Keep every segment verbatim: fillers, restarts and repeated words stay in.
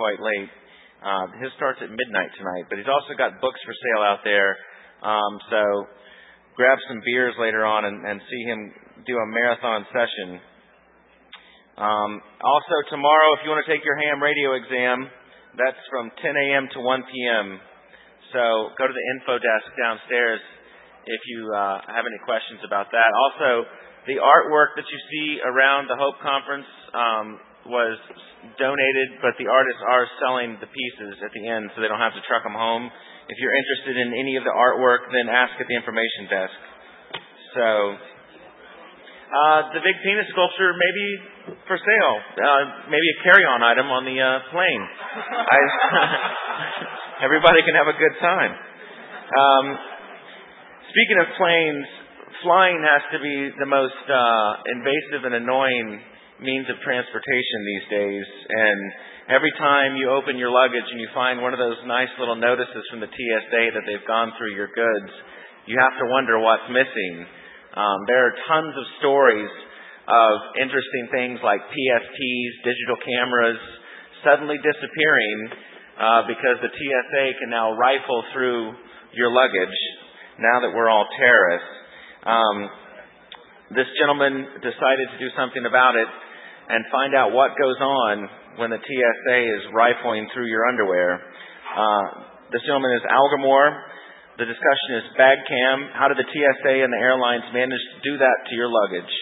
quite late. Uh, his starts at midnight tonight, but he's also got books for sale out there. Um, so grab some beers later on and, and see him do a marathon session. Um, also tomorrow, if you want to take your ham radio exam, that's from ten a.m. to one p.m. So go to the info desk downstairs if you uh, have any questions about that. Also, the artwork that you see around the Hope Conference um, was donated, but the artists are selling the pieces at the end, so they don't have to truck them home. If you're interested in any of the artwork, then ask at the information desk. So, uh, the big penis sculpture may be for sale. Uh, maybe a carry-on item on the uh, plane. I, everybody can have a good time. Um, speaking of planes, flying has to be the most uh, invasive and annoying means of transportation these days. And every time you open your luggage and you find one of those nice little notices from the T S A that they've gone through your goods, you have to wonder what's missing. Um, there are tons of stories of interesting things like P S Ps, digital cameras, suddenly disappearing uh, because the T S A can now rifle through your luggage now that we're all terrorists. Um, this gentleman decided to do something about it and find out what goes on when the T S A is rifling through your underwear. Uh, this gentleman is Al Gamore. The discussion is bag cam. How did the T S A and the airlines manage to do that to your luggage?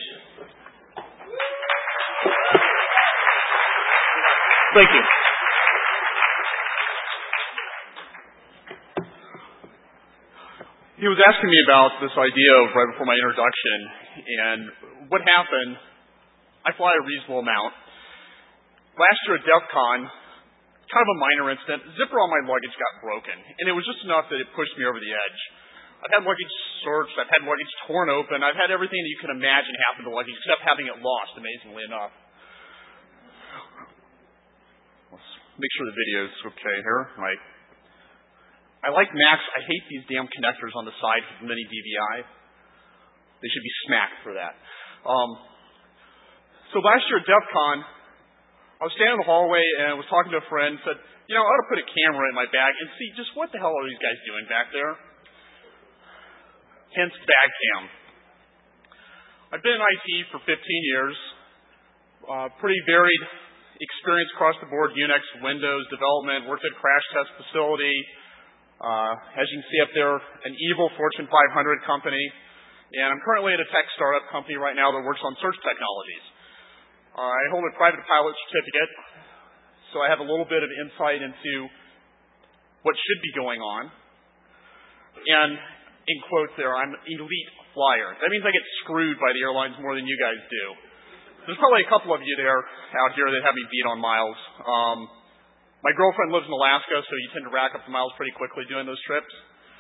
Thank you. He was asking me about this idea of right before my introduction, and what happened. I fly a reasonable amount. Last year at DEF CON, kind of a minor incident, zipper on my luggage got broken, and it was just enough that it pushed me over the edge. I've had luggage searched, I've had luggage torn open, I've had everything that you can imagine happen to luggage, except having it lost, amazingly enough. Let's make sure the video is okay here. Right. I like Macs. I hate these damn connectors on the side for the mini D V I. They should be smacked for that. Um, so last year at DEF CON, I was standing in the hallway and was talking to a friend and said, you know, I ought to put a camera in my bag and see just what the hell are these guys doing back there. Hence bag cam. I've been in I T for fifteen years. Uh, pretty varied experience across the board, Unix, Windows, development, worked at a crash test facility. Uh, as you can see up there, an evil Fortune five hundred company. And I'm currently at a tech startup company right now that works on search technologies. Uh, I hold a private pilot certificate, so I have a little bit of insight into what should be going on. And in quotes there, I'm an elite flyer. That means I get screwed by the airlines more than you guys do. There's probably a couple of you there out here that have me beat on miles. Um, My girlfriend lives in Alaska, so you tend to rack up the miles pretty quickly doing those trips.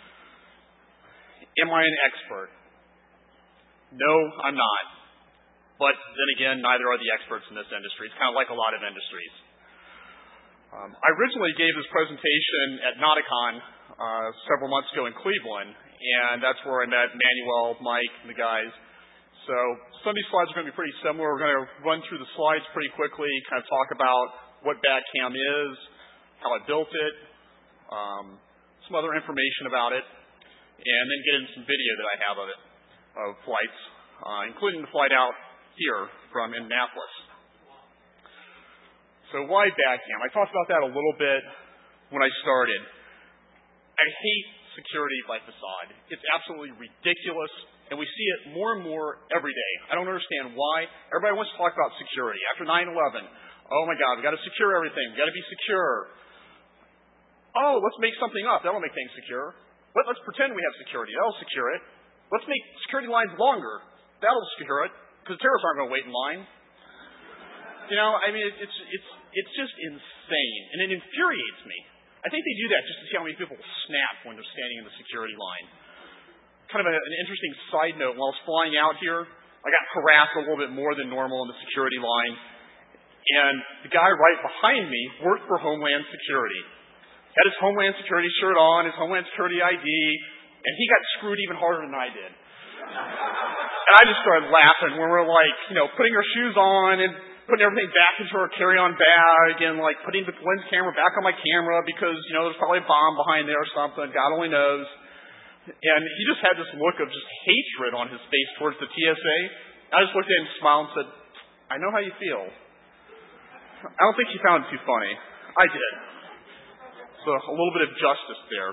Am I an expert? No, I'm not. But then again, neither are the experts in this industry. It's kind of like a lot of industries. Um, I originally gave this presentation at Nauticon uh, several months ago in Cleveland, and that's where I met Manuel, Mike, and the guys. So some of these slides are going to be pretty similar. We're going to run through the slides pretty quickly, kind of talk about what Badcam is, how I built it, um, some other information about it, and then get into some video that I have of it, of flights, uh, including the flight out here from Indianapolis. So why Badcam? I talked about that a little bit when I started. I hate security by facade. It's absolutely ridiculous, and we see it more and more every day. I don't understand why. Everybody wants to talk about security. After nine eleven, oh my God, we've got to secure everything. We've got to be secure. Oh, let's make something up. That'll make things secure. Let, let's pretend we have security. That'll secure it. Let's make security lines longer. That'll secure it, because terrorists aren't going to wait in line. You know, I mean, it, it's it's it's just insane, and it infuriates me. I think they do that just to see how many people snap when they're standing in the security line. Kind of a, an interesting side note, while I was flying out here, I got harassed a little bit more than normal in the security line. And the guy right behind me worked for Homeland Security. Had his Homeland Security shirt on, his Homeland Security I D, and he got screwed even harder than I did. And I just started laughing when we're like, you know, putting our shoes on and putting everything back into our carry-on bag and like putting the lens camera back on my camera because, you know, there's probably a bomb behind there or something. God only knows. And he just had this look of just hatred on his face towards the T S A. I just looked at him, smiled, and said, I know how you feel. I don't think he found it too funny. I did. So a little bit of justice there.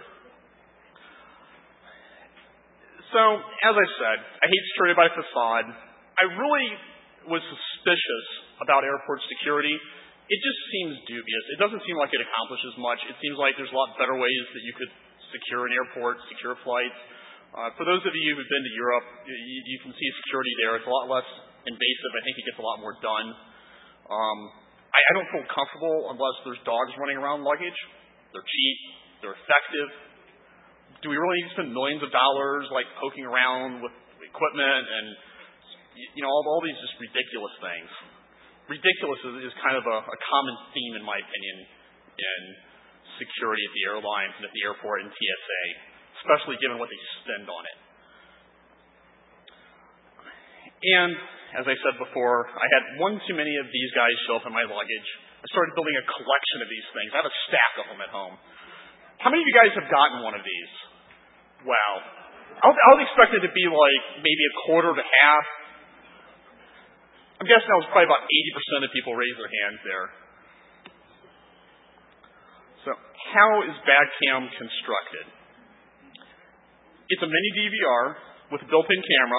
So, as I said, I hate security by facade. I really was suspicious about airport security. It just seems dubious. It doesn't seem like it accomplishes much. It seems like there's a lot better ways that you could secure an airport, secure flights. Uh, for those of you who've been to Europe, you, you can see security there. It's a lot less invasive. I think it gets a lot more done. Um, I, I don't feel comfortable unless there's dogs running around luggage. They're cheap. They're effective. Do we really need to spend millions of dollars like poking around with equipment and, you know, all, all these just ridiculous things? Ridiculous is, is kind of a, a common theme, in my opinion, in security at the airlines and at the airport and T S A, especially given what they spend on it. And, as I said before, I had one too many of these guys show up in my luggage. I started building a collection of these things. I have a stack of them at home. How many of you guys have gotten one of these? Wow. I was, I was expecting it to be like maybe a quarter to half. I'm guessing that was probably about eighty percent of people raised their hands there. So how is BagCam constructed? It's a mini D V R with a built-in camera.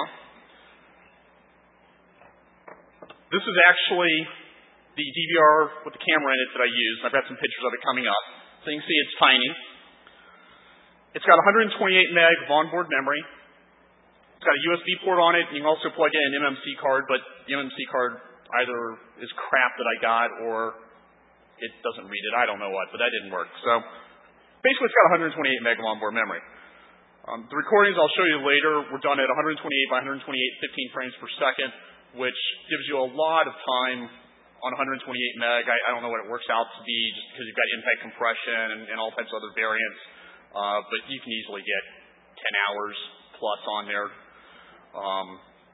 This is actually the D V R with the camera in it that I use. I've got some pictures of it coming up. So you can see it's tiny. It's got one hundred twenty-eight meg of onboard memory. It's got a U S B port on it. You can also plug in an M M C card, but the M M C card either is crap that I got or it doesn't read it. I don't know what, but that didn't work. So basically it's got one hundred twenty-eight meg of onboard memory. Um, the recordings I'll show you later were done at one hundred twenty-eight by one hundred twenty-eight, fifteen frames per second, which gives you a lot of time on one hundred twenty-eight meg. I, I don't know what it works out to be just because you've got impact compression and, and all types of other variants. Uh, but you can easily get ten hours plus on there. Um,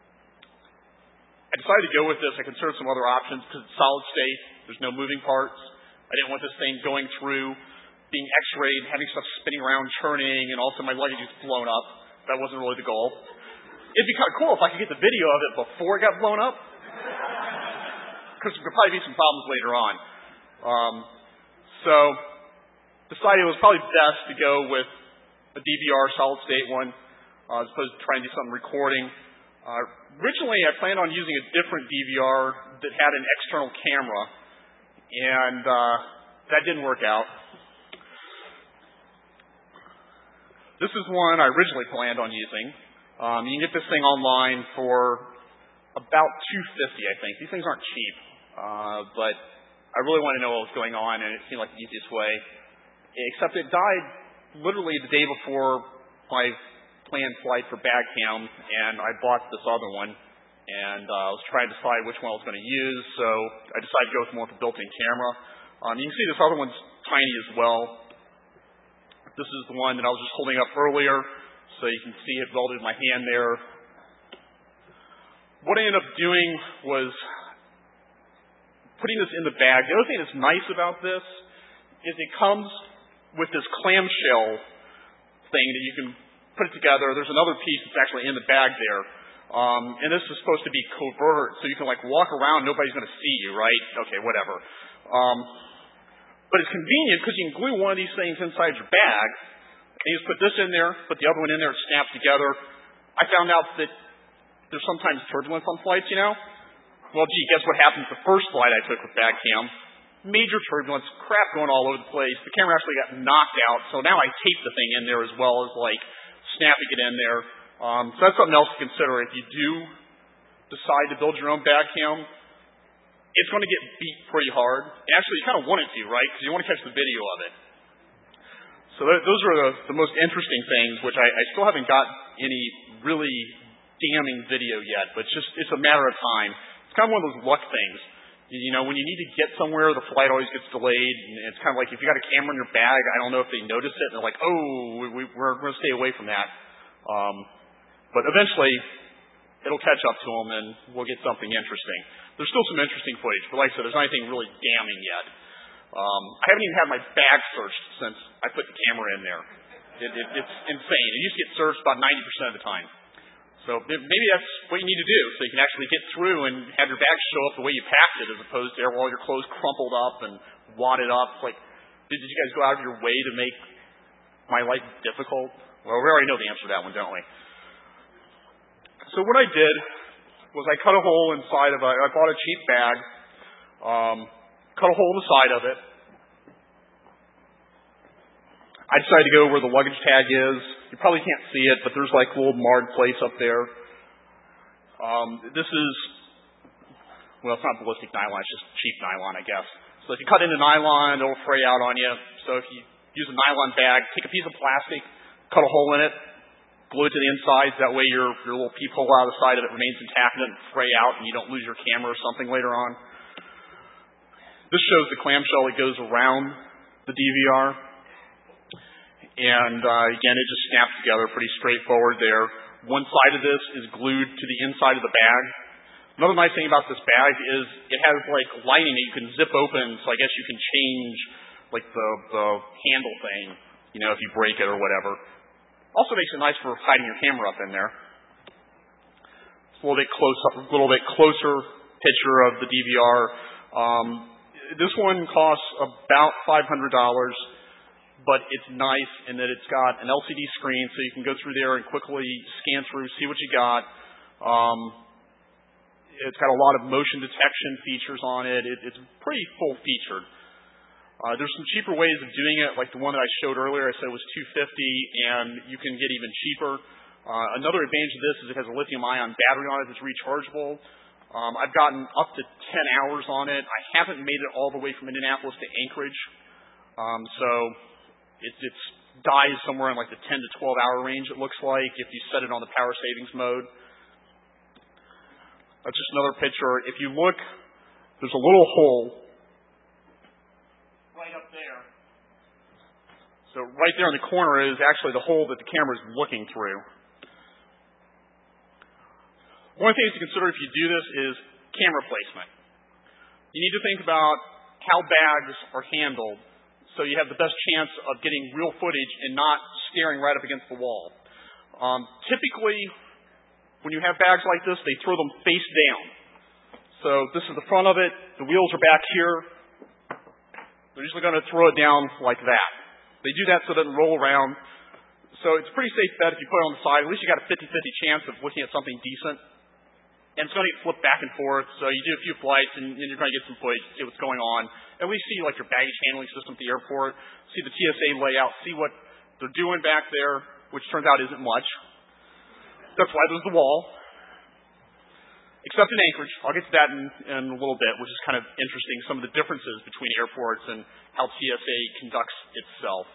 I decided to go with this. I considered some other options because it's solid state. There's no moving parts. I didn't want this thing going through, being x-rayed, having stuff spinning around, churning, and also my luggage is blown up. That wasn't really the goal. It'd be kind of cool if I could get the video of it before it got blown up, because there could probably be some problems later on. Um, so decided it was probably best to go with a D V R solid state one uh, as opposed to trying to do something recording. Uh, originally, I planned on using a different D V R that had an external camera, and uh, that didn't work out. This is one I originally planned on using. Um, you can get this thing online for about two hundred fifty dollars, I think. These things aren't cheap, uh, but I really wanted to know what was going on, and it seemed like the easiest way. Except it died literally the day before my planned flight for BagCam, and I bought this other one, and uh, I was trying to decide which one I was going to use, so I decided to go with the one with the built-in camera. Um, you can see this other one's tiny as well. This is the one that I was just holding up earlier, so you can see it welded in my hand there. What I ended up doing was putting this in the bag. The other thing that's nice about this is it comes with this clamshell thing that you can put it together. There's another piece that's actually in the bag there. Um, and this is supposed to be covert, so you can like walk around, nobody's going to see you, right? Okay, whatever. Um, but it's convenient because you can glue one of these things inside your bag, and you just put this in there, put the other one in there, it snaps together. I found out that there's sometimes turbulence on flights, you know? Well, gee, guess what happened with the first flight I took with BagCam? Major turbulence, crap going all over the place. The camera actually got knocked out, so now I taped the thing in there as well as like snapping it in there. Um, so that's something else to consider. If you do decide to build your own BagCam, it's going to get beat pretty hard. And actually, you kind of want it to, right? Because you want to catch the video of it. So th- those are the, the most interesting things, which I, I still haven't got any really damning video yet, but it's just it's a matter of time. It's kind of one of those luck things. You know, when you need to get somewhere, the flight always gets delayed. And it's kind of like if you got a camera in your bag, I don't know if they notice it. And they're like, oh, we, we, we're going to stay away from that. Um, but eventually, it'll catch up to them, and we'll get something interesting. There's still some interesting footage, but like I said, there's not anything really damning yet. Um, I haven't even had my bag searched since I put the camera in there. It, it, it's insane. It used to get searched about ninety percent of the time. So maybe that's what you need to do, so you can actually get through and have your bag show up the way you packed it, as opposed to all your clothes crumpled up and wadded up. Like, did, did you guys go out of your way to make my life difficult? Well, we already know the answer to that one, don't we? So what I did was I cut a hole inside of a, I bought a cheap bag, um, cut a hole in the side of it. I decided to go where the luggage tag is. You probably can't see it, but there's like a little marred place up there. Um, this is, well, it's not ballistic nylon, it's just cheap nylon, I guess. So if you cut into nylon, it'll fray out on you. So if you use a nylon bag, take a piece of plastic, cut a hole in it, glue it to the inside. That way your, your little peephole out of the side of it remains intact and doesn't fray out and you don't lose your camera or something later on. This shows the clamshell that goes around the D V R. And uh, again, it just snaps together pretty straightforward there. One side of this is glued to the inside of the bag. Another nice thing about this bag is it has like lining that you can zip open, so I guess you can change like the, the handle thing, you know, if you break it or whatever. Also makes it nice for hiding your camera up in there. It's a little bit close, a little bit closer picture of the D V R. Um, this one costs about five hundred dollars, but it's nice in that it's got an L C D screen, so you can go through there and quickly scan through, see what you got. Um, it's got a lot of motion detection features on it. it it's pretty full-featured. Uh, there's some cheaper ways of doing it, like the one that I showed earlier. I said it was two hundred fifty dollars, and you can get even cheaper. Uh, another advantage of this is it has a lithium-ion battery on it that's rechargeable. Um, I've gotten up to ten hours on it. I haven't made it all the way from Indianapolis to Anchorage, um, so it it's dies somewhere in like the ten to twelve hour range, it looks like, if you set it on the power savings mode. That's just another picture. If you look, there's a little hole right up there. So right there in the corner is actually the hole that the camera is looking through. One of the things to consider if you do this is camera placement. You need to think about how bags are handled so you have the best chance of getting real footage and not staring right up against the wall. Um, typically, when you have bags like this, they throw them face down. So this is the front of it. The wheels are back here. They're usually going to throw it down like that. They do that so it doesn't roll around. So it's a pretty safe bet if you put it on the side. At least you got a fifty fifty chance of looking at something decent. And it's going to get flipped back and forth. So you do a few flights and you're going to get some footage, see what's going on. At least see like your baggage handling system at the airport. See the T S A layout. See what they're doing back there, which turns out isn't much. That's why there's the wall. Except in Anchorage. I'll get to that in, in a little bit, which is kind of interesting. Some of the differences between airports and how T S A conducts itself.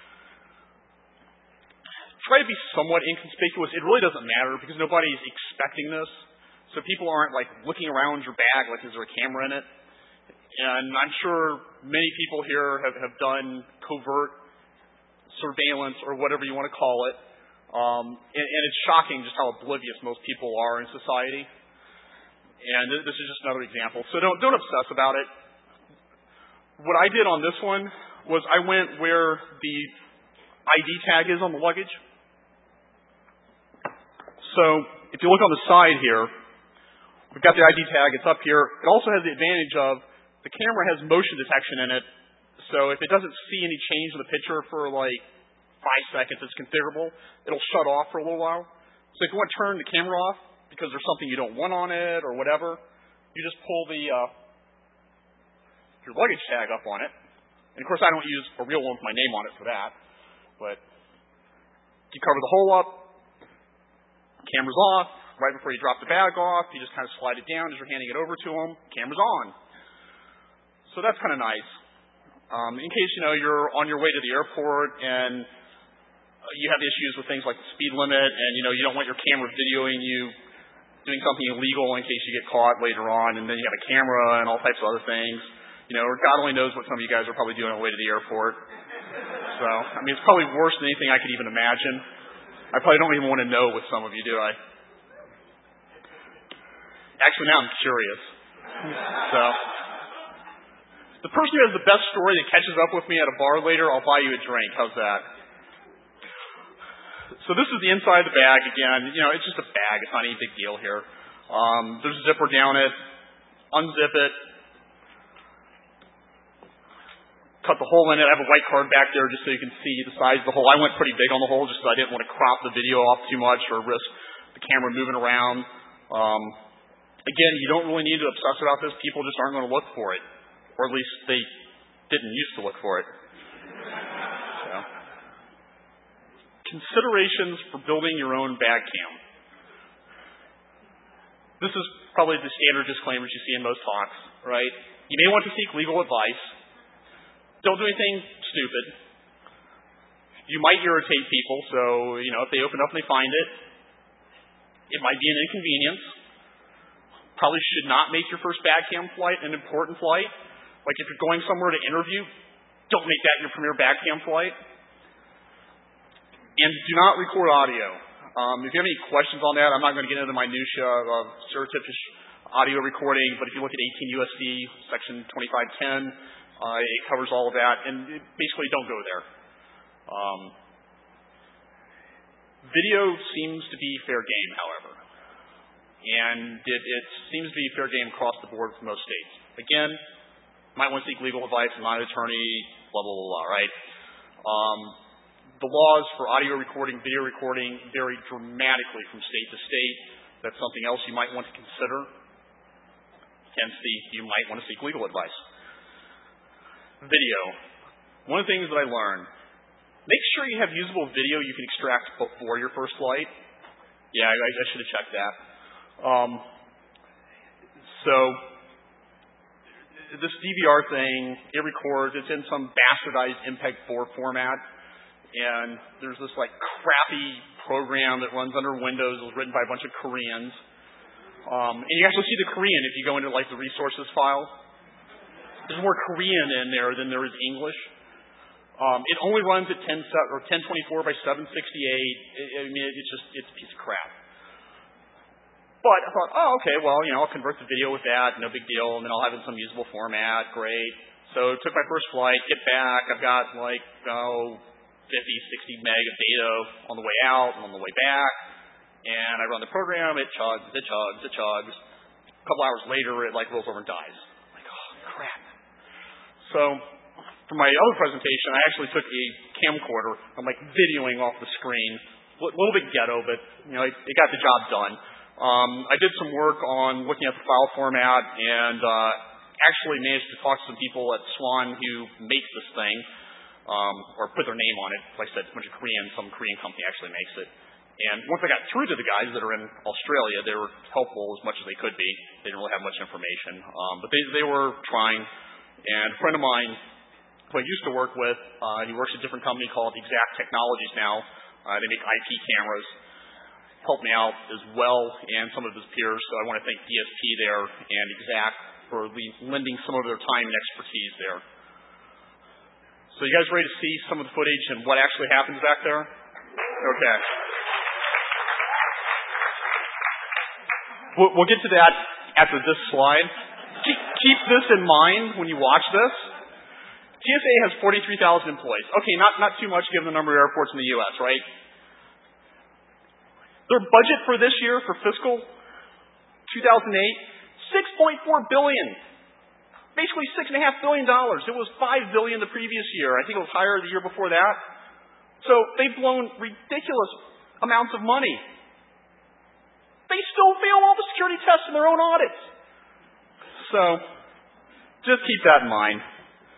Try to be somewhat inconspicuous. It really doesn't matter because nobody's expecting this. So people aren't like looking around your bag like is there a camera in it. And I'm sure many people here have, have done covert surveillance or whatever you want to call it. Um, and, and it's shocking just how oblivious most people are in society. And this is just another example. So don't, don't obsess about it. What I did on this one was I went where the I D tag is on the luggage. So if you look on the side here, we've got the I D tag. It's up here. It also has the advantage of the camera has motion detection in it. So if it doesn't see any change in the picture for like five seconds, it's configurable. It'll shut off for a little while. So if you want to turn the camera off because there's something you don't want on it or whatever, you just pull the uh, your luggage tag up on it. And of course, I don't use a real one with my name on it for that. But you cover the hole up. Camera's off. Right before you drop the bag off, you just kind of slide it down as you're handing it over to them. Camera's on. So that's kind of nice. Um, in case, you know, you're on your way to the airport and you have issues with things like the speed limit and, you know, you don't want your camera videoing you doing something illegal in case you get caught later on, and then you have a camera and all types of other things. You know, God only knows what some of you guys are probably doing on the way to the airport. So, I mean, it's probably worse than anything I could even imagine. I probably don't even want to know with some of you, do I? Actually, now I'm curious. So, the person who has the best story that catches up with me at a bar later, I'll buy you a drink. How's that? So this is the inside of the bag again. You know, it's just a bag. It's not any big deal here. Um, there's a zipper down it. Unzip it. Cut the hole in it. I have a white card back there just so you can see the size of the hole. I went pretty big on the hole just so I didn't want to crop the video off too much or risk the camera moving around. Um, again, you don't really need to obsess about this. People just aren't going to look for it. Or at least they didn't used to look for it. So. Considerations for building your own bag cam. This is probably the standard disclaimers you see in most talks, right? You may want to seek legal advice. Don't do anything stupid. You might irritate people, so, you know, if they open up and they find it, it might be an inconvenience. Probably should not make your first bag cam flight an important flight. Like if you're going somewhere to interview, don't make that your premier bag cam flight. And do not record audio. Um, if you have any questions on that, I'm not going to get into the minutia of surreptitious audio recording, but if you look at eighteen U S C section twenty-five ten, uh, it covers all of that, and it, basically don't go there. Um, video seems to be fair game, however, and it, it seems to be fair game across the board for most states. Again, might want to seek legal advice. I'm not an attorney, blah, blah, blah, blah, right? Um, the laws for audio recording, video recording vary dramatically from state to state. That's something else you might want to consider. Hence, the, you might want to seek legal advice. Video. One of the things that I learned, make sure you have usable video you can extract before your first flight. Yeah, I, I should have checked that. Um, so, this D V R thing, it records, it's in some bastardized M P E G four format, and there's this like crappy program that runs under Windows. It was written by a bunch of Koreans. Um, and you actually see the Korean if you go into like the resources file. There's more Korean in there than there is English. Um, it only runs at ten or ten twenty-four by seven sixty-eight. It, I mean, it's just it's a piece of crap. But I thought, oh, okay, well, you know, I'll convert the video with that, no big deal, and then I'll have it in some usable format, great. So I took my first flight, get back, I've got like, oh, fifty, sixty meg of data on the way out and on the way back, and I run the program, it chugs, it chugs, it chugs. A couple hours later, it like rolls over and dies. I'm like, oh, crap. So for my other presentation, I actually took a camcorder. I'm like videoing off the screen. A little bit ghetto, but you know, it, it got the job done. Um, I did some work on looking at the file format and uh, actually managed to talk to some people at Swan who makes this thing, um, or put their name on it. Like I said, it's a bunch of Korean, some Korean company actually makes it. And once I got through to the guys that are in Australia, they were helpful as much as they could be. They didn't really have much information, um, but they they were trying. And a friend of mine who I used to work with, uh, he works at a different company called Exact Technologies now. Uh, they make I P cameras. Helped me out as well, and some of his peers. So I want to thank D S P there and Exact for lending some of their time and expertise there. So you guys ready to see some of the footage and what actually happens back there? Okay. We'll, we'll get to that after this slide. Keep, keep this in mind when you watch this. T S A has forty-three thousand employees. Okay, not, not too much given the number of airports in the U S, right? Their budget for this year, for fiscal two thousand eight, six point four billion dollars. Basically six point five billion dollars. It was five billion dollars the previous year. I think it was higher the year before that. So they've blown ridiculous amounts of money. They still fail all the security tests in their own audits. So just keep that in mind.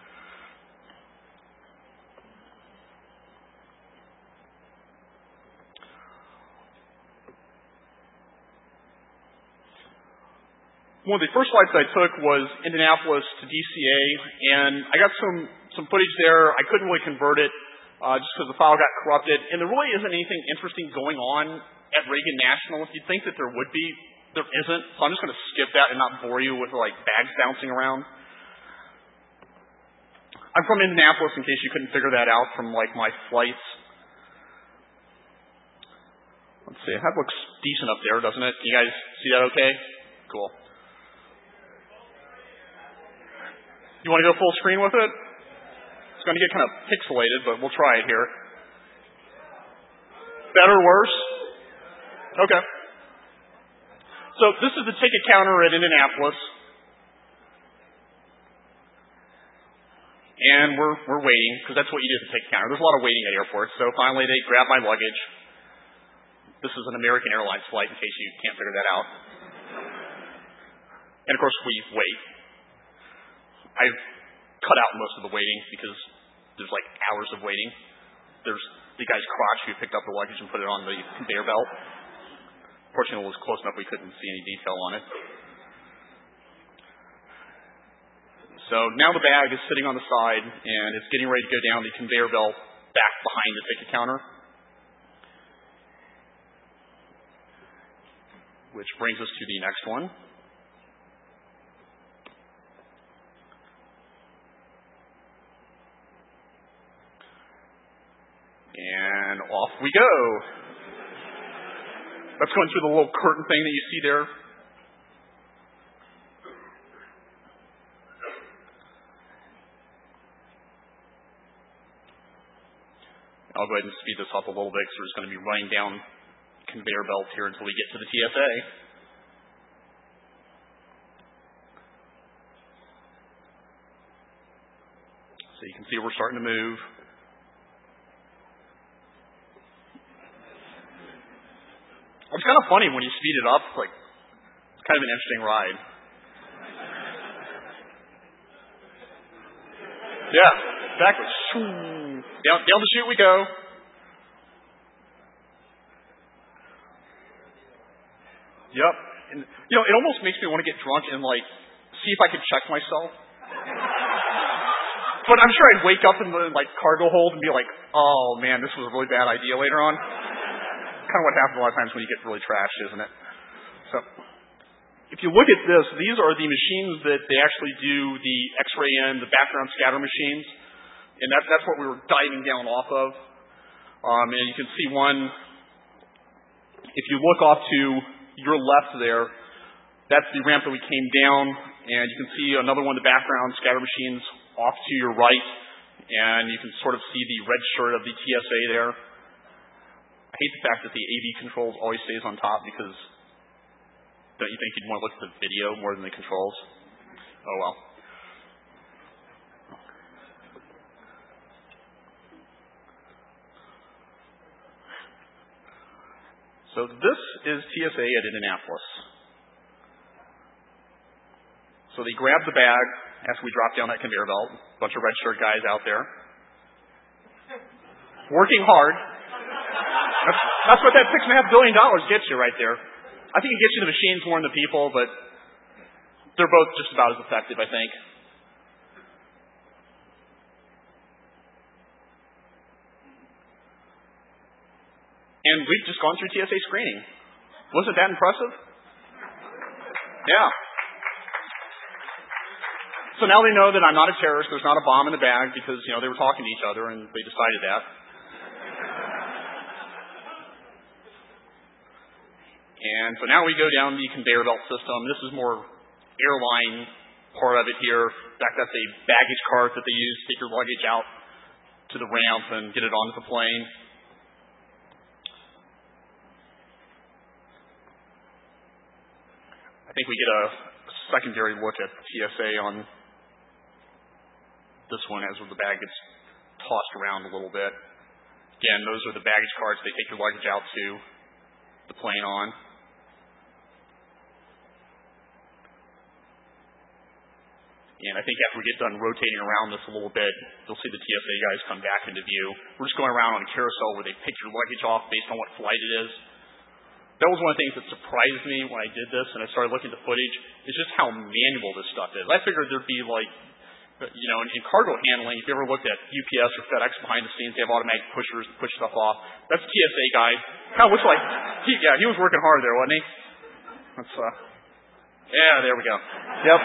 One of the first flights I took was Indianapolis to D C A, and I got some, some footage there. I couldn't really convert it uh, just because the file got corrupted. And there really isn't anything interesting going on at Reagan National. If you'd think that there would be, there isn't. So I'm just going to skip that and not bore you with like bags bouncing around. I'm from Indianapolis, in case you couldn't figure that out from like my flights. Let's see, that looks decent up there, doesn't it? Can you guys see that okay? Cool. You want to go full screen with it? It's going to get kind of pixelated, but we'll try it here. Better, worse? Okay. So this is the ticket counter at Indianapolis. And we're we're waiting, because that's what you do at the ticket counter. There's a lot of waiting at airports. So finally they grab my luggage. This is an American Airlines flight, in case you can't figure that out. And of course we wait. I've cut out most of the waiting because there's like hours of waiting. There's the guy's crotch who picked up the luggage and put it on the conveyor belt. Fortunately, it was close enough we couldn't see any detail on it. So now the bag is sitting on the side, and it's getting ready to go down the conveyor belt back behind the ticket counter. Which brings us to the next one. And off we go. That's going through the little curtain thing that you see there. I'll go ahead and speed this up a little bit because we're just going to be running down conveyor belts here until we get to the T S A. So you can see we're starting to move. It's kind of funny when you speed it up. Like, it's kind of an interesting ride. Yeah, exactly. Down, down the chute we go. Yep. And, you know, it almost makes me want to get drunk and, like, see if I can check myself. But I'm sure I'd wake up in the, like, cargo hold and be like, oh, man, this was a really bad idea later on. Kind of what happens a lot of times when you get really trashed, isn't it? So, if you look at this, these are the machines that they actually do the X-ray in, the background scatter machines. And that, that's what we were diving down off of. Um, and you can see one, if you look off to your left there, that's the ramp that we came down. And you can see another one, the background scatter machines off to your right. And you can sort of see the red shirt of the T S A there. I hate the fact that the A V controls always stays on top because don't you think you'd want to look at the video more than the controls? Oh well. So this is T S A at Indianapolis. So they grab the bag after we drop down that conveyor belt. A bunch of red shirt guys out there. Working hard. That's, that's what that six and a half billion dollars gets you right there. I think it gets you the machines more than the people, but they're both just about as effective, I think. And we've just gone through T S A screening. Wasn't that impressive? Yeah. So now they know that I'm not a terrorist. There's not a bomb in the bag because, you know, they were talking to each other and they decided that. And so now we go down the conveyor belt system. This is more airline part of it here. In fact, that's a baggage cart that they use to take your luggage out to the ramp and get it onto the plane. I think we get a secondary look at T S A on this one as the bag gets tossed around a little bit. Again, those are the baggage carts they take your luggage out to the plane on. And I think after we get done rotating around this a little bit, you'll see the T S A guys come back into view. We're just going around on a carousel where they pick your luggage off based on what flight it is. That was one of the things that surprised me when I did this and I started looking at the footage. It's just how manual this stuff is. I figured there'd be like, you know, in, in cargo handling, if you ever looked at U P S or FedEx behind the scenes, they have automatic pushers to push stuff off. That's T S A guy. Kind of looks like, he, yeah, he was working hard there, wasn't he? That's, uh, yeah, there we go. Yep.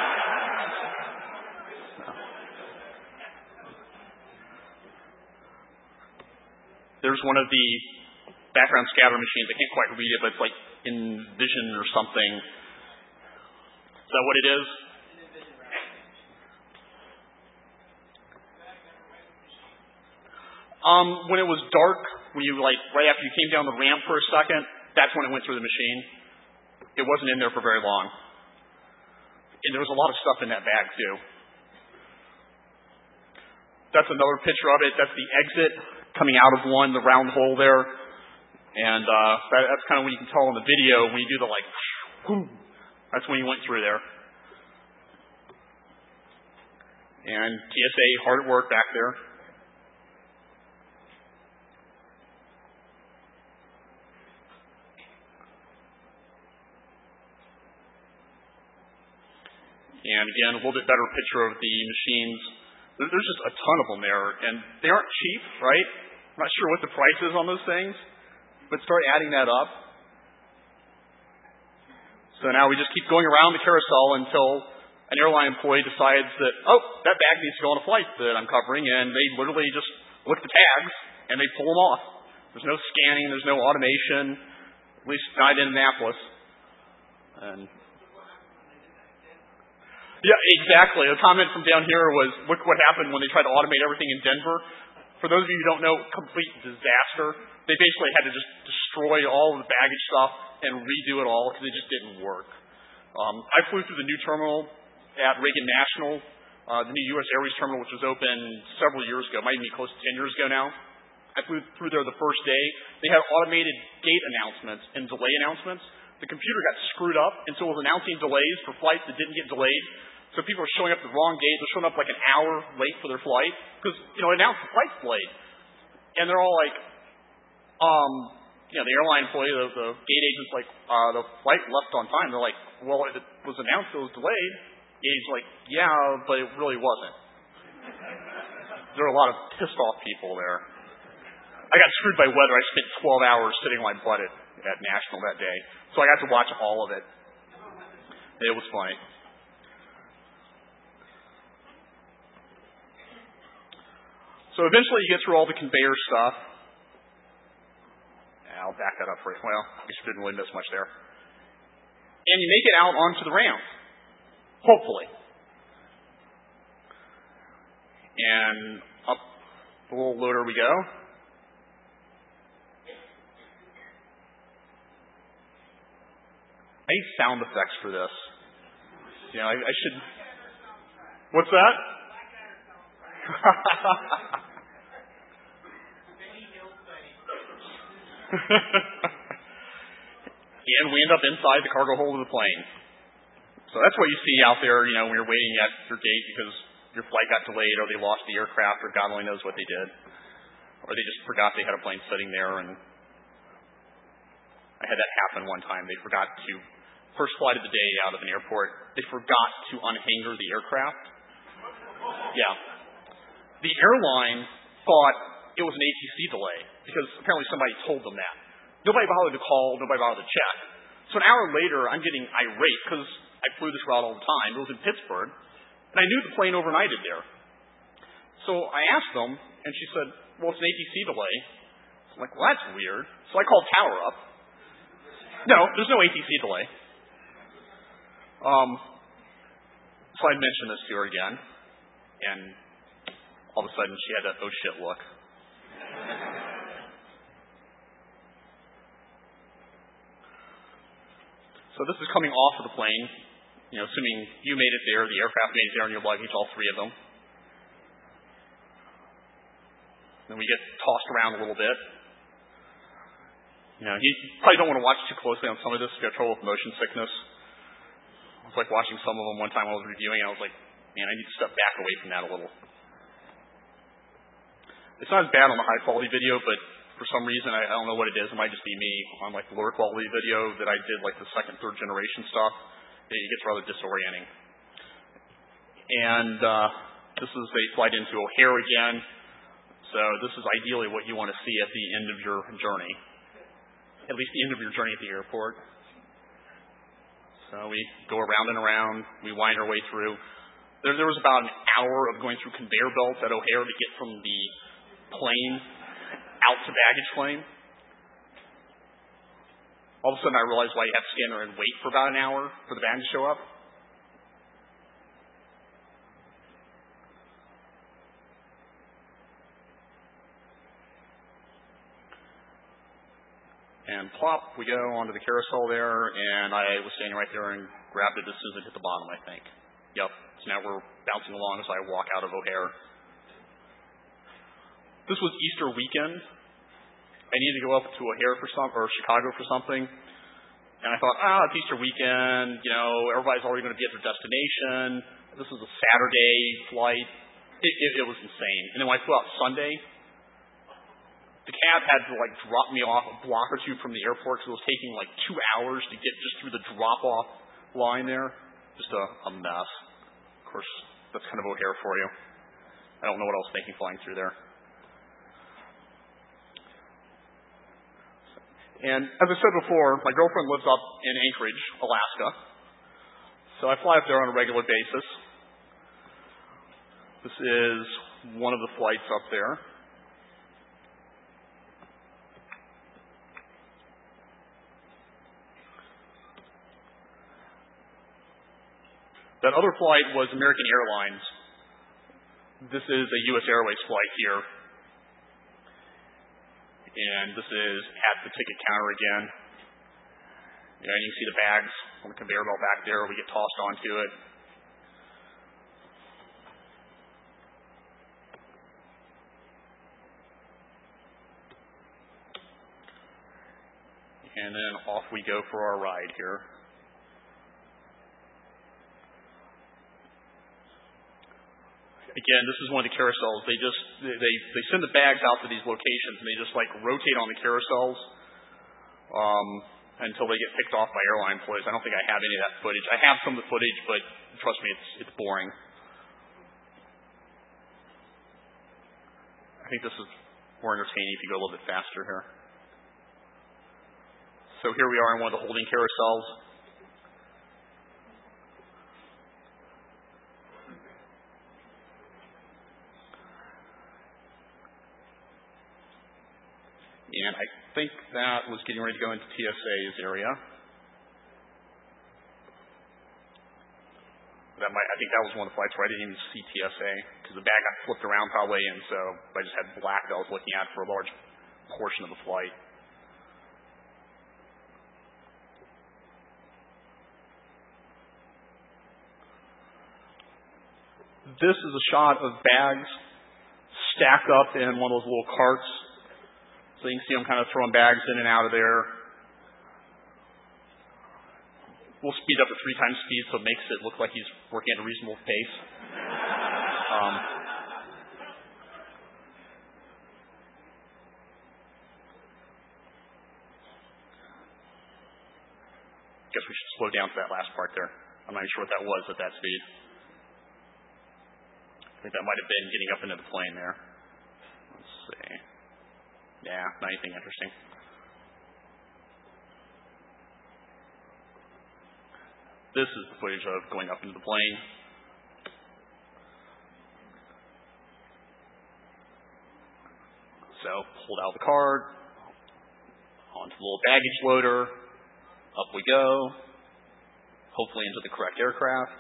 There's one of the background scatter machines. I can't quite read it, but it's like Envision or something. Is that what it is? Um, when it was dark, when you like right after you came down the ramp for a second, that's when it went through the machine. It wasn't in there for very long. And there was a lot of stuff in that bag too. That's another picture of it. That's the exit coming out of one, the round hole there. And uh, that, that's kind of when you can tell in the video when you do the like, whoo, that's when you went through there. And T S A hard at work back there. And again, a little bit better picture of the machines. There's just a ton of them there, and they aren't cheap, right? I'm not sure what the price is on those things, but start adding that up. So now we just keep going around the carousel until an airline employee decides that, oh, that bag needs to go on a flight that I'm covering, and they literally just look at the tags, and they pull them off. There's no scanning, there's no automation, at least not in Annapolis. And yeah, exactly. The comment from down here was, look what happened when they tried to automate everything in Denver. For those of you who don't know, complete disaster. They basically had to just destroy all of the baggage stuff and redo it all because it just didn't work. Um, I flew through the new terminal at Reagan National, uh, the new U S Airways terminal, which was open several years ago, might even be close to ten years ago now. I flew through there the first day. They had automated gate announcements and delay announcements. The computer got screwed up, and so it was announcing delays for flights that didn't get delayed. So people are showing up at the wrong gate. They're showing up like an hour late for their flight because, you know, it announced the flight's delayed. And they're all like, um, you know, the airline employee, the, the gate agent's like, uh, the flight left on time. They're like, well, it was announced it was delayed. The agent's like, yeah, but it really wasn't. There are a lot of pissed off people there. I got screwed by weather. I spent twelve hours sitting on my butt at, at National that day. So I got to watch all of it. It was funny. So eventually you get through all the conveyor stuff. I'll back that up for you. Well, you didn't really miss much there. And you make it out onto the ramp. Hopefully. And up the little loader we go. I need sound effects for this. You know, I, I should. What's that? And we end up inside the cargo hold of the plane. So that's what you see out there, you know, when you're waiting at your gate because your flight got delayed or they lost the aircraft or God only knows what they did. Or they just forgot they had a plane sitting there. And I had that happen one time. They forgot to, first flight of the day out of an airport, they forgot to unhanger the aircraft. Yeah. The airline thought it was an A T C delay because apparently somebody told them that. Nobody bothered to call. Nobody bothered to check. So an hour later, I'm getting irate because I flew this route all the time. It was in Pittsburgh. And I knew the plane overnighted there. So I asked them, and she said, well, it's an A T C delay. I'm like, well, that's weird. So I called Tower up. No, there's no A T C delay. Um, so I mentioned this to her again. And all of a sudden, she had that oh shit look. So this is coming off of the plane, you know, assuming you made it there, the aircraft made it there, and your luggage, all three of them. Then we get tossed around a little bit. You know, you probably don't want to watch too closely on some of this if you have trouble with motion sickness. I was like watching some of them one time I was reviewing, and I was like, man, I need to step back away from that a little. It's not as bad on the high quality video, but for some reason, I, I don't know what it is. It might just be me on like lower quality video that I did like the second, third generation stuff. It gets rather disorienting. And uh, this is a flight into O'Hare again. So this is ideally what you want to see at the end of your journey. At least the end of your journey at the airport. So we go around and around. We wind our way through. There, there was about an hour of going through conveyor belts at O'Hare to get from the plane out to baggage claim. All of a sudden I realized why you have to stand there and wait for about an hour for the bag to show up. And plop, we go onto the carousel there, and I was standing right there and grabbed it as soon as it hit the bottom, I think. Yep. So now we're bouncing along as I walk out of O'Hare. This was Easter weekend. I needed to go up to O'Hare for some, or Chicago for something. And I thought, ah, it's Easter weekend. You know, everybody's already going to be at their destination. This was a Saturday flight. It, it, it was insane. And then when I flew out Sunday, the cab had to like drop me off a block or two from the airport because it was taking like two hours to get just through the drop-off line there. Just a, a mess. Of course, that's kind of O'Hare for you. I don't know what I was thinking flying through there. And as I said before, my girlfriend lives up in Anchorage, Alaska. So I fly up there on a regular basis. This is one of the flights up there. That other flight was American Airlines. This is a U S Airways flight here. And this is at the ticket counter again. Yeah, and you can see the bags on the conveyor belt back there. We get tossed onto it. And then off we go for our ride here. Again, this is one of the carousels. They just they they send the bags out to these locations, and they just like rotate on the carousels um, until they get picked off by airline employees. I don't think I have any of that footage. I have some of the footage, but trust me, it's it's boring. I think this is more entertaining if you go a little bit faster here. So here we are in one of the holding carousels. And I think that was getting ready to go into T S A's area. That might, I think that was one of the flights where I didn't even see T S A because the bag got flipped around probably, and so I just had black that I was looking at for a large portion of the flight. This is a shot of bags stacked up in one of those little carts. So you can see them kind of throwing bags in and out of there. We'll speed up to three times speed so it makes it look like he's working at a reasonable pace. Um, guess we should slow down for that last part there. I'm not even sure what that was at that speed. I think that might have been getting up into the plane there. Let's see. Yeah, not anything interesting. This is the footage of going up into the plane. So, pulled out the card, onto the little baggage loader, up we go, hopefully into the correct aircraft.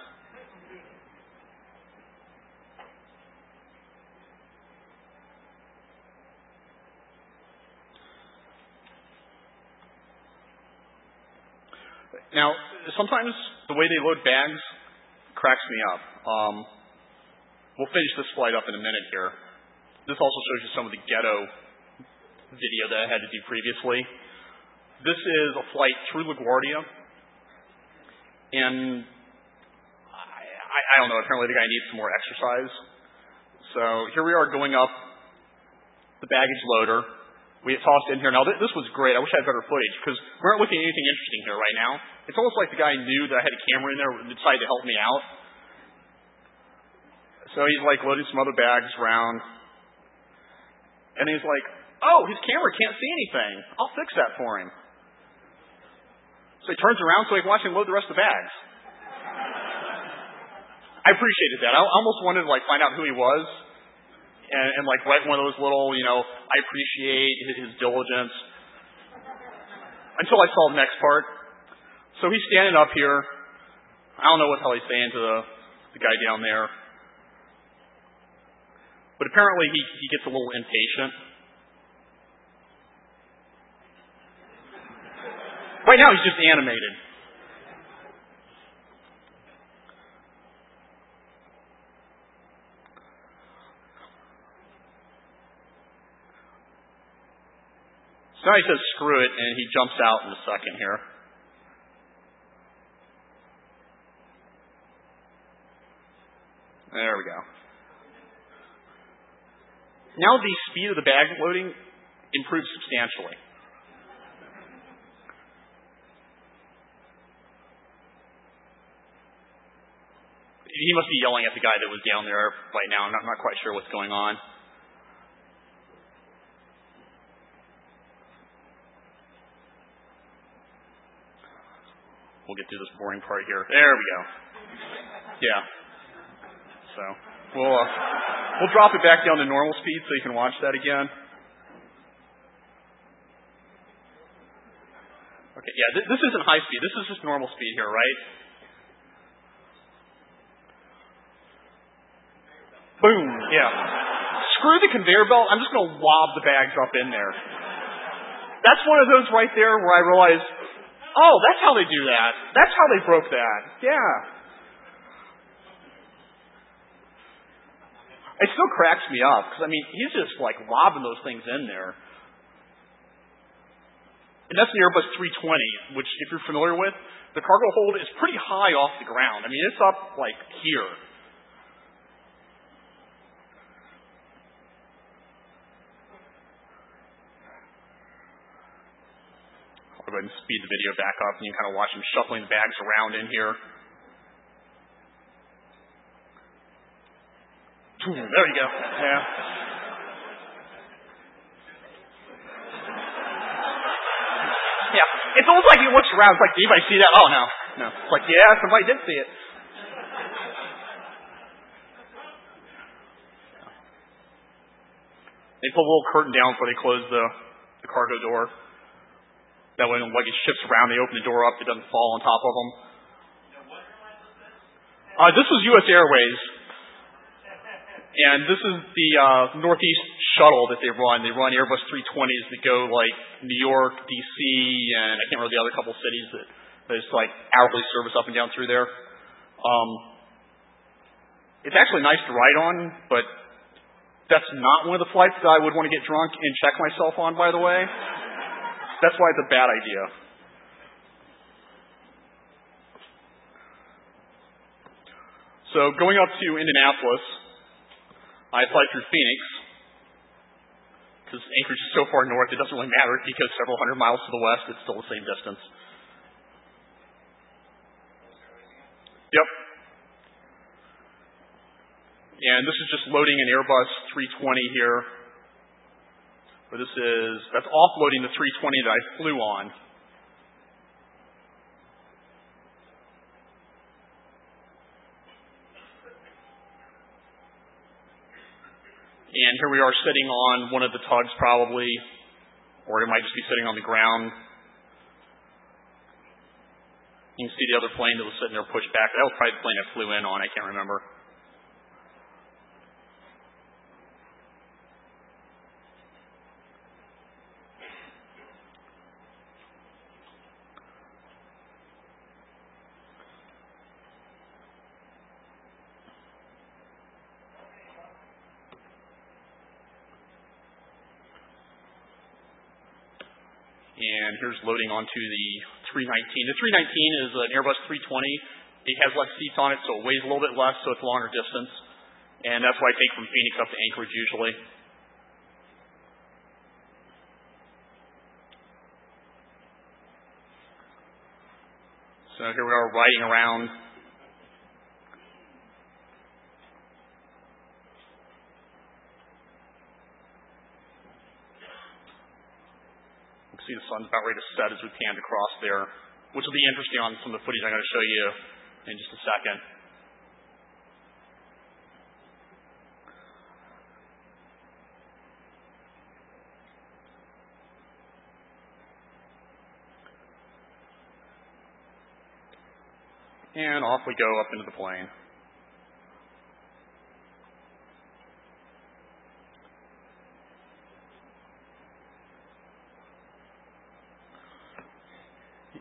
Now, sometimes the way they load bags cracks me up. Um, we'll finish this flight up in a minute here. This also shows you some of the ghetto video that I had to do previously. This is a flight through LaGuardia. And I, I, I don't know, apparently the guy needs some more exercise. So here we are going up the baggage loader. We get tossed in here. Now, this was great. I wish I had better footage because we aren't looking at anything interesting here right now. It's almost like the guy knew that I had a camera in there and decided to help me out. So he's like loading some other bags around. And he's like, oh, his camera can't see anything. I'll fix that for him. So he turns around so he can watch him load the rest of the bags. I appreciated that. I almost wanted to like find out who he was. And, and like write one of those little, you know, I appreciate his, his diligence. Until I saw the next part. So he's standing up here. I don't know what the hell he's saying to the, the guy down there. But apparently he, he gets a little impatient. Right now he's just animated. So now he says screw it, and he jumps out in a second here. There we go. Now the speed of the bag loading improves substantially. He must be yelling at the guy that was down there right now. I'm not, not quite sure what's going on. We'll get through this boring part here. There we go. Yeah. So we'll uh, we'll drop it back down to normal speed so you can watch that again. Okay. Yeah. Th- this isn't high speed. This is just normal speed here, right? Boom. Yeah. Screw the conveyor belt. I'm just going to lob the bags up in there. That's one of those right there where I realized, oh, that's how they do that. That's how they broke that. Yeah. It still cracks me up because, I mean, he's just like lobbing those things in there. And that's the Airbus three twenty, which, if you're familiar with, the cargo hold is pretty high off the ground. I mean, it's up like here. I'll go ahead and speed the video back up, and you can kind of watch him shuffling the bags around in here. There you go. Yeah. Yeah. It's almost like he looks around. It's like, did anybody see that? Oh, no. No. It's like, yeah, somebody did see it. They put a little curtain down before they close the, the cargo door. That way, when luggage shifts around, they open the door up. It doesn't fall on top of them. Uh, this was U S Airways. And this is the uh, Northeast shuttle that they run. They run Airbus three twenties that go like New York, D C, and I can't remember the other couple cities that there's like hourly service up and down through there. Um, it's actually nice to ride on, but that's not one of the flights that I would want to get drunk and check myself on, by the way. That's why it's a bad idea. So going up to Indianapolis, I fly through Phoenix, because Anchorage is so far north, it doesn't really matter if you go several hundred miles to the west, it's still the same distance. Yep. And this is just loading an Airbus three twenty here. But this is, that's offloading the three twenty that I flew on. And here we are sitting on one of the tugs probably, or it might just be sitting on the ground. You can see the other plane that was sitting there pushed back. That was probably the plane I flew in on, I can't remember. And here's loading onto the three nineteen. The three nineteen is an Airbus three twenty. It has less seats on it, so it weighs a little bit less, so it's a longer distance. And that's why I take from Phoenix up to Anchorage usually. So here we are riding around. See the sun's about ready to set as we panned across there, which will be interesting on some of the footage I'm going to show you in just a second. And off we go up into the plane.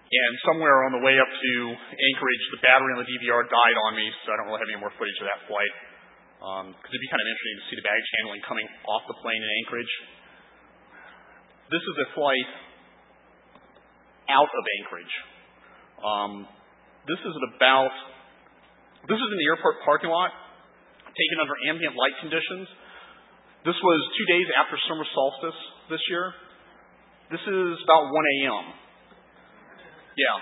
And somewhere on the way up to Anchorage, the battery on the D V R died on me, so I don't really have any more footage of that flight. Because um, it'd be kind of interesting to see the baggage handling coming off the plane in Anchorage. This is a flight out of Anchorage. Um, this is at about, this is in the airport parking lot, taken under ambient light conditions. This was two days after summer solstice this year. This is about one a.m. Yeah.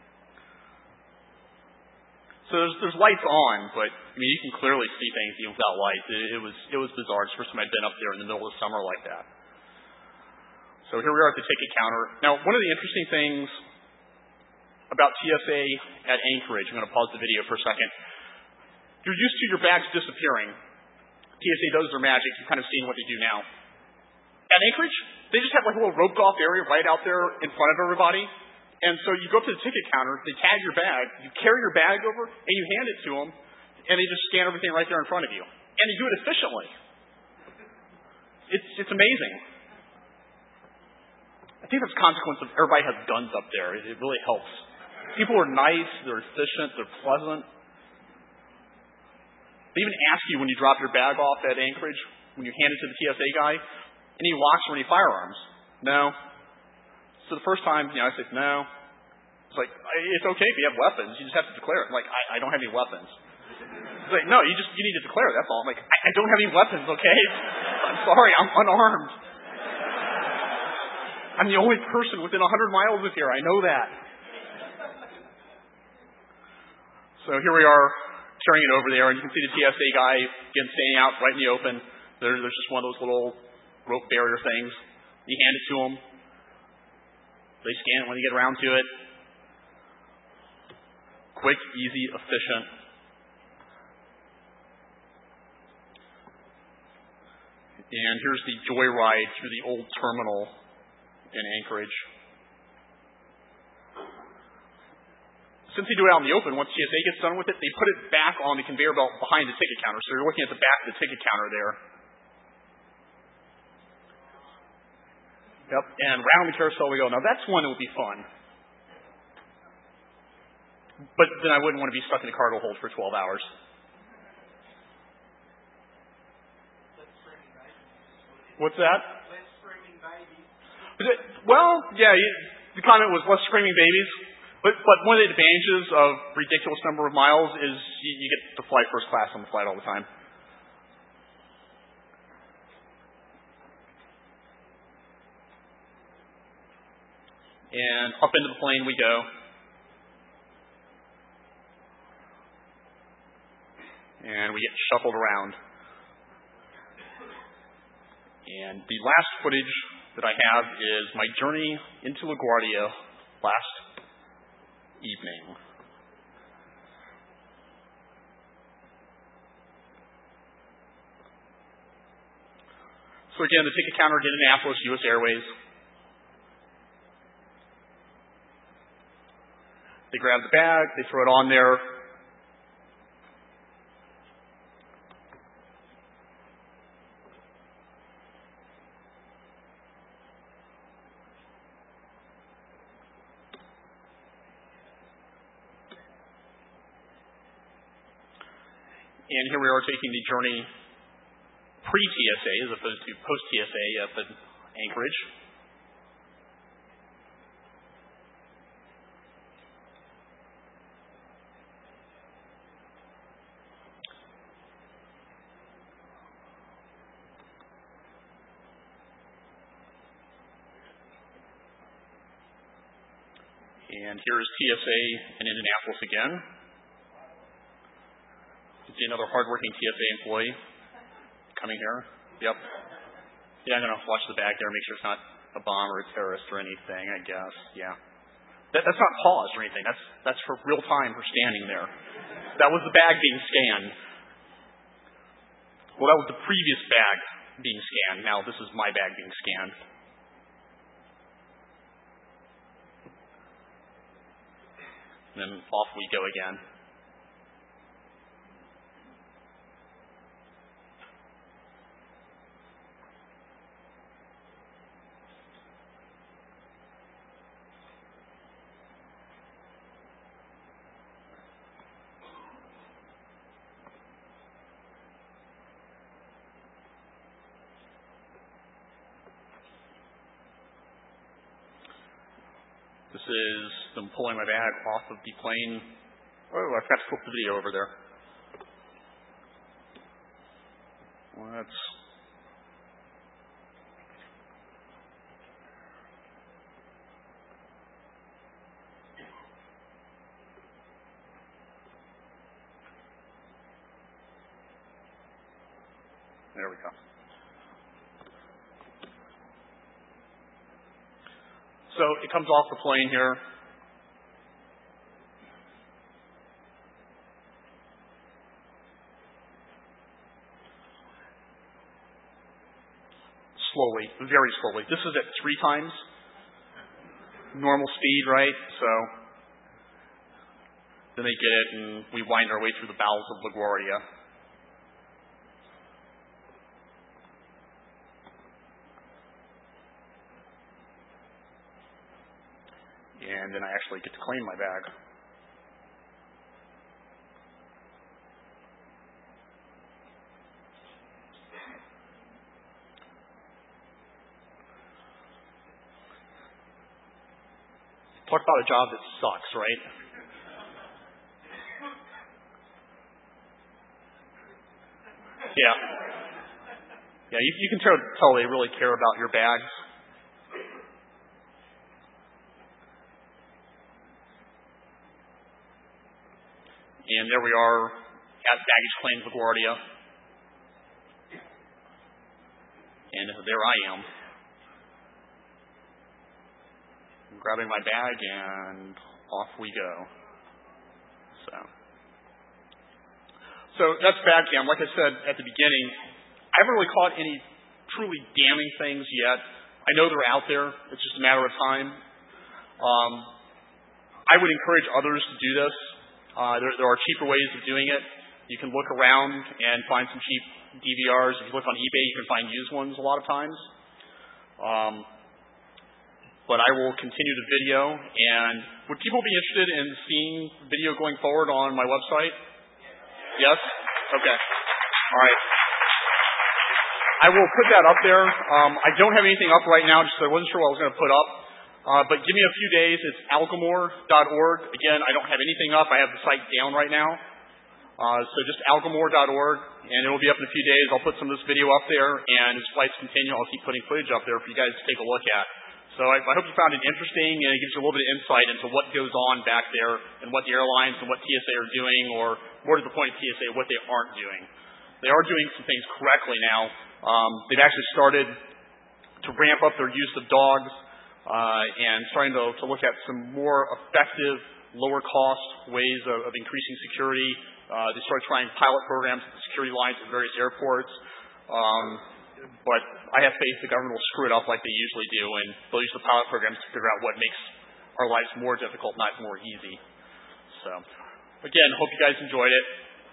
So there's, there's lights on, but I mean you can clearly see things even without lights. It, it was it was bizarre. It's the first time I'd been up there in the middle of summer like that. So here we are at the ticket counter. Now, one of the interesting things about T S A at Anchorage, I'm going to pause the video for a second. You're used to your bags disappearing. T S A does their magic. You've kind of seen what they do now. At Anchorage, they just have like a little roped off area right out there in front of everybody. And so you go up to the ticket counter, they tag your bag, you carry your bag over, and you hand it to them, and they just scan everything right there in front of you. And they do it efficiently. It's it's amazing. I think that's a consequence of everybody has guns up there. It, it really helps. People are nice, they're efficient, they're pleasant. They even ask you when you drop your bag off at Anchorage, when you hand it to the T S A guy, any locks or any firearms? No. So the first time, you know, I said, no. It's like, it's okay if you have weapons. You just have to declare it. I'm like, I, I don't have any weapons. It's like, no, you just, you need to declare it. That's all. I'm like, I, I don't have any weapons, okay? I'm sorry. I'm unarmed. I'm the only person within one hundred miles of here. I know that. So here we are carrying it over there, and you can see the T S A guy, again, standing out right in the open. There, there's just one of those little rope barrier things. You hand it to them. They scan it when they get around to it. Quick, easy, efficient. And here's the joyride through the old terminal in Anchorage. Since they do it out in the open, once T S A gets done with it, they put it back on the conveyor belt behind the ticket counter. So you're looking at the back of the ticket counter there. Yep, and round the carousel we go. Now that's one that would be fun. But then I wouldn't want to be stuck in a cargo hold for twelve hours. What's that? Less screaming babies. Well, yeah, the comment was less screaming babies. But, but one of the advantages of ridiculous number of miles is you, you get to fly first class on the flight all the time. And up into the plane we go. And we get shuffled around. And the last footage that I have is my journey into LaGuardia last evening. So again, the ticket counter at Indianapolis, U S Airways. They grab the bag, they throw it on there. And here we are taking the journey pre-T S A as opposed to post-T S A up at Anchorage. And here's T S A in Indianapolis again. You see another hardworking T S A employee coming here. Yep. Yeah, I'm going to watch the bag there, make sure it's not a bomb or a terrorist or anything, I guess. Yeah. That, that's not paused or anything. That's, that's for real time for standing there. That was the bag being scanned. Well, that was the previous bag being scanned. Now this is my bag being scanned. And then off we go again. This is them pulling my bag off of the plane. Oh, I forgot to flip the video over there. Let's... There we go. So it comes off the plane here. Slowly, very slowly. This is at three times normal speed, right? So then they get it, and we wind our way through the bowels of LaGuardia. And then I actually get to claim my bag. Talk about a job that sucks, right? Yeah. Yeah, you, you can tell, tell they really care about your bags. And there we are at Baggage Claim LaGuardia. And there I am. I'm grabbing my bag and off we go. So, so that's bag cam. Like I said at the beginning, I haven't really caught any truly damning things yet. I know they're out there. It's just a matter of time. Um, I would encourage others to do this. Uh, there, there are cheaper ways of doing it. You can look around and find some cheap D V Rs. If you look on eBay, you can find used ones a lot of times. Um, but I will continue the video. And would people be interested in seeing video going forward on my website? Yes? Okay. All right. I will put that up there. Um, I don't have anything up right now, just because I wasn't sure what I was going to put up. Uh, but give me a few days. It's algamore dot org. Again, I don't have anything up. I have the site down right now. Uh, so just algamore dot org, and it will be up in a few days. I'll put some of this video up there, and as flights continue, I'll keep putting footage up there for you guys to take a look at. So I, I hope you found it interesting, and it gives you a little bit of insight into what goes on back there and what the airlines and what T S A are doing, or more to the point of T S A, what they aren't doing. They are doing some things correctly now. Um, they've actually started to ramp up their use of dogs. Uh, and starting to, to look at some more effective, lower-cost ways of, of increasing security. Uh, they started trying pilot programs at the security lines at various airports. Um, but I have faith the government will screw it up like they usually do, and they'll use the pilot programs to figure out what makes our lives more difficult, not more easy. So, again, hope you guys enjoyed it.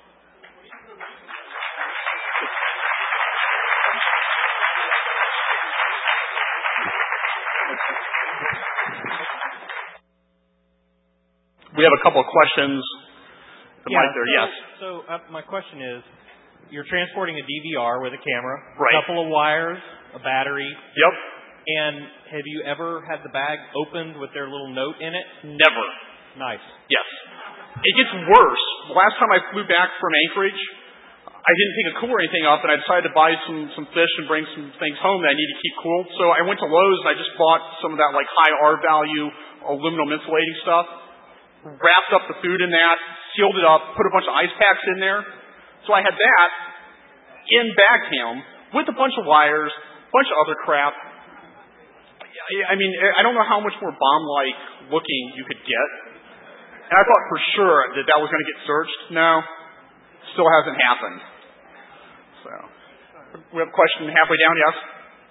We have a couple of questions. The yeah, mic there, so, yes. So uh, my question is, you're transporting a D V R with a camera, right. a couple of wires, a battery. Yep. And have you ever had the bag opened with their little note in it? Never. Nice. Yes. It gets worse. The last time I flew back from Anchorage, I didn't think of cooler anything up, and I decided to buy some, some fish and bring some things home that I need to keep cool. So I went to Lowe's, and I just bought some of that like high R value aluminum insulating stuff. Wrapped up the food in that, sealed it up, put a bunch of ice packs in there. So I had that in bag cam with a bunch of wires, a bunch of other crap. I mean, I don't know how much more bomb-like looking you could get. And I thought for sure that that was going to get searched. No, still hasn't happened. So we have a question halfway down, yes?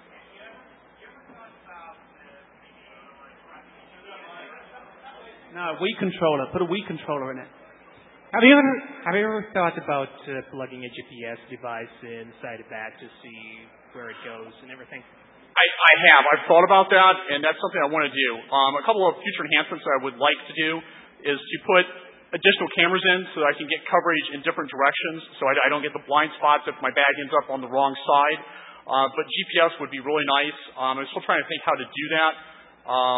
No, Wii controller. Put a Wii controller in it. Have you ever have you ever thought about uh, plugging a G P S device inside the bag to see where it goes and everything? I, I have. I've thought about that, and that's something I want to do. Um, a couple of future enhancements that I would like to do is to put additional cameras in so that I can get coverage in different directions, so I, I don't get the blind spots if my bag ends up on the wrong side. Uh, but G P S would be really nice. Um, I'm still trying to think how to do that. Um,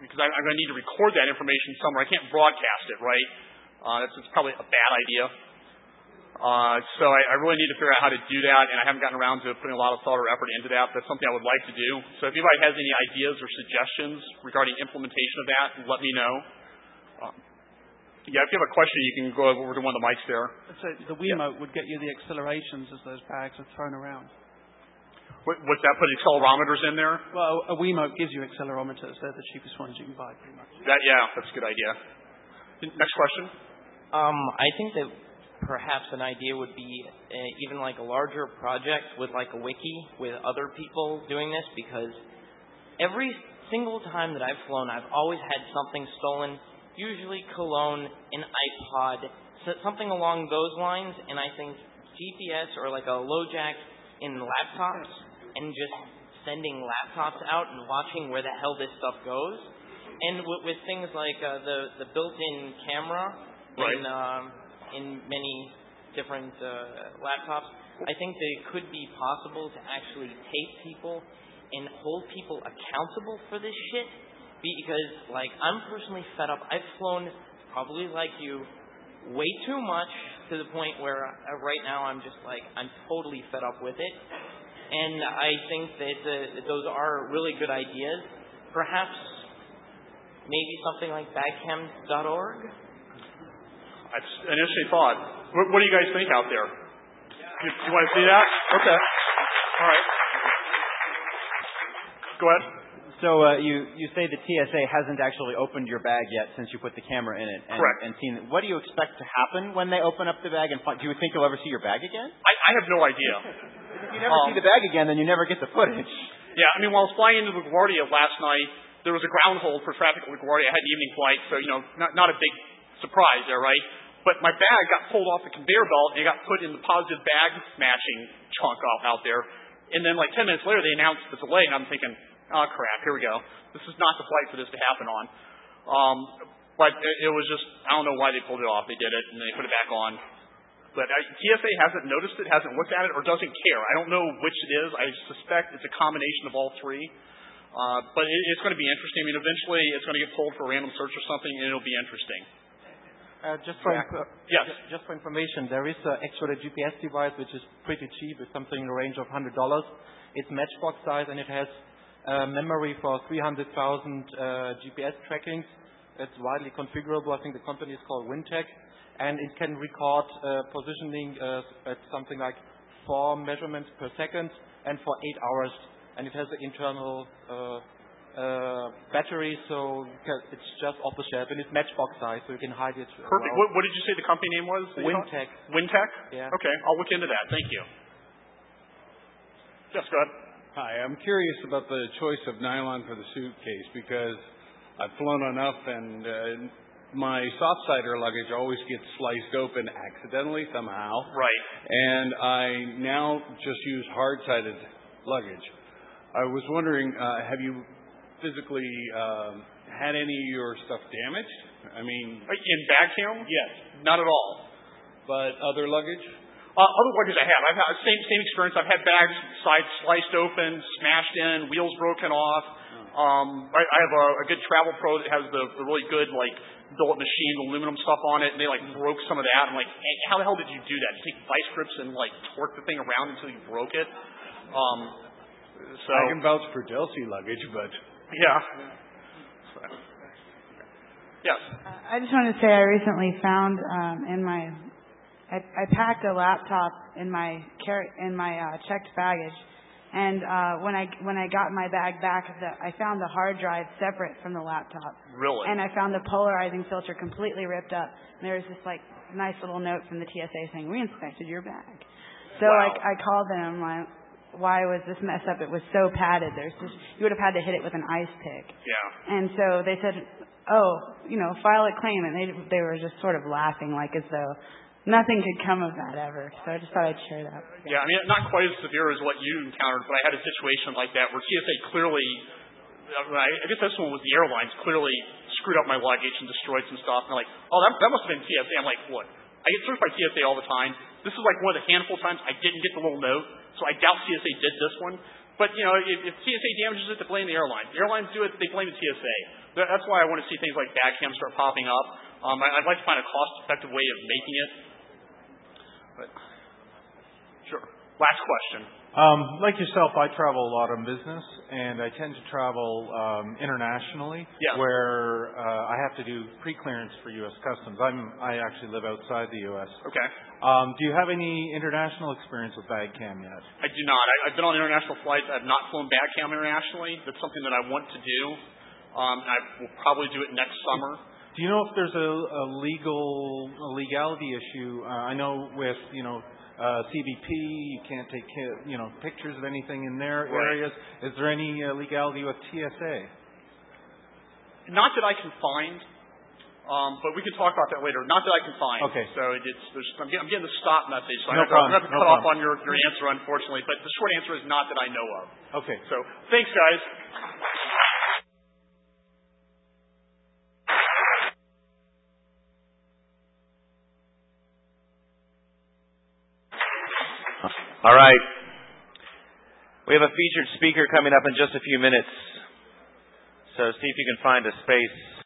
because I, I'm going to need to record that information somewhere. I can't broadcast it, right? Uh, that's, that's probably a bad idea. Uh, so I, I really need to figure out how to do that, and I haven't gotten around to putting a lot of thought or effort into that. That's something I would like to do. So if anybody has any ideas or suggestions regarding implementation of that, let me know. Um, yeah, if you have a question, you can go over to one of the mics there. So the Wiimote yeah. would get you the accelerations as those bags are thrown around. What, what's that? Put accelerometers in there? Well, a Wiimote gives you accelerometers. They're the cheapest ones you can buy, pretty much. That, yeah, that's a good idea. Next question. Um, I think that perhaps an idea would be uh, even like a larger project with like a wiki with other people doing this, because every single time that I've flown, I've always had something stolen, usually cologne, an iPod, so something along those lines, and I think G P S or like a LoJack in laptops and just sending laptops out and watching where the hell this stuff goes. And with, with things like uh, the, the built-in camera right. in um, in many different uh, laptops, I think that it could be possible to actually tape people and hold people accountable for this shit. Because, like, I'm personally fed up. I've flown, probably like you, way too much to the point where uh, right now I'm just like, I'm totally fed up with it. And I think that, uh, that those are really good ideas. Perhaps maybe something like bagcam dot org? I initially thought. What, what do you guys think out there? You, you want to see that? Okay. All right. Go ahead. So uh, you you say the T S A hasn't actually opened your bag yet since you put the camera in it. And, Correct. And seen it. What do you expect to happen when they open up the bag? And do you think you'll ever see your bag again? I, I have no idea. If you never um, see the bag again, then you never get the footage. Yeah, I mean, while I was flying into LaGuardia last night, there was a ground hold for traffic at LaGuardia. I had an evening flight, so, you know, not, not a big surprise there, right? But my bag got pulled off the conveyor belt and it got put in the positive bag matching chunk out, out there. And then like ten minutes later they announced the delay and I'm thinking, oh crap, here we go. This is not the flight for this to happen on. Um, but it, it was just, I don't know why they pulled it off. They did it and they put it back on. But I, T S A hasn't noticed it, hasn't looked at it, or doesn't care. I don't know which it is. I suspect it's a combination of all three. Uh, but it, it's going to be interesting. I mean, eventually it's going to get pulled for a random search or something and it'll be interesting. Uh, just, for info- yes. just for information, there is uh, actually a G P S device which is pretty cheap. It's something in the range of one hundred dollars. It's matchbox size and it has uh, memory for three hundred thousand uh, G P S trackings. It's widely configurable. I think the company is called Wintec. And it can record uh, positioning uh, at something like four measurements per second and for eight hours. And it has an internal uh, Uh, battery, so it's just off the shelf, and it's matchbox size, so you can hide it. Perfect. Well. What, what did you say the company name was? Wintec. Wintec? Yeah. Okay, I'll look into that. Thank you. Yes, go ahead. Hi, I'm curious about the choice of nylon for the suitcase because I've flown enough, and uh, my soft-sider luggage always gets sliced open accidentally somehow. Right. And I now just use hard-sided luggage. I was wondering, uh, have you physically um, had any of your stuff damaged? I mean, in bagcam? Yes. Not at all. But other luggage? Uh, other luggage I have. I've had same same experience. I've had bags sides sliced open, smashed in, wheels broken off. Um, I, I have a, a good Travel Pro that has the, the really good like billet machine aluminum stuff on it, and they like broke some of that. I'm like, hey, how the hell did you do that? Did you take vice grips and like torque the thing around until you broke it? Um, so I can vouch for Delsey luggage, but. Yeah. Yes. I just wanted to say I recently found um, in my, I, I packed a laptop in my car- in my uh, checked baggage, and uh, when I when I got my bag back, the, I found the hard drive separate from the laptop. Really? And I found the polarizing filter completely ripped up. And there was this like nice little note from the T S A saying we inspected your bag. So wow. like I called them and like. Why was this mess up? It was so padded. There's just you would have had to hit it with an ice pick. Yeah. And so they said, "Oh, you know, file a claim," and they they were just sort of laughing, like as though nothing could come of that ever. So I just thought I'd share that. Yeah, I mean, not quite as severe as what you encountered, but I had a situation like that where T S A clearly, I guess this one was the airlines, clearly screwed up my luggage and destroyed some stuff. And they're like, "Oh, that that must have been T S A." I'm like, "Look, I get searched by T S A all the time. This is like one of the handful of times I didn't get the little note." So I doubt T S A did this one. But, you know, if, if T S A damages it, they blame the airline. The airlines do it, they blame the T S A. That's why I want to see things like bag cams start popping up. Um, I, I'd like to find a cost-effective way of making it. But, sure. Last question. Um, like yourself, I travel a lot on business, and I tend to travel um, internationally, yeah. where uh, I have to do pre-clearance for U S Customs. I'm I actually live outside the U S. Okay. Um, do you have any international experience with bag cam yet? I do not. I, I've been on international flights. I've not flown bag cam internationally. That's something that I want to do. Um, I will probably do it next summer. Do you know if there's a, a legal a legality issue? Uh, I know with you know. Uh, C B P, you can't take you know pictures of anything in their right. areas. Is there any uh, legality with T S A? Not that I can find, um, but we can talk about that later. Not that I can find. Okay. So it, it's there's, I'm, getting, I'm getting the stop message, so no I'm going to have to no cut problem. off on your, your answer, unfortunately. But the short answer is not that I know of. Okay. So thanks, guys. All right. We have a featured speaker coming up in just a few minutes. So see if you can find a space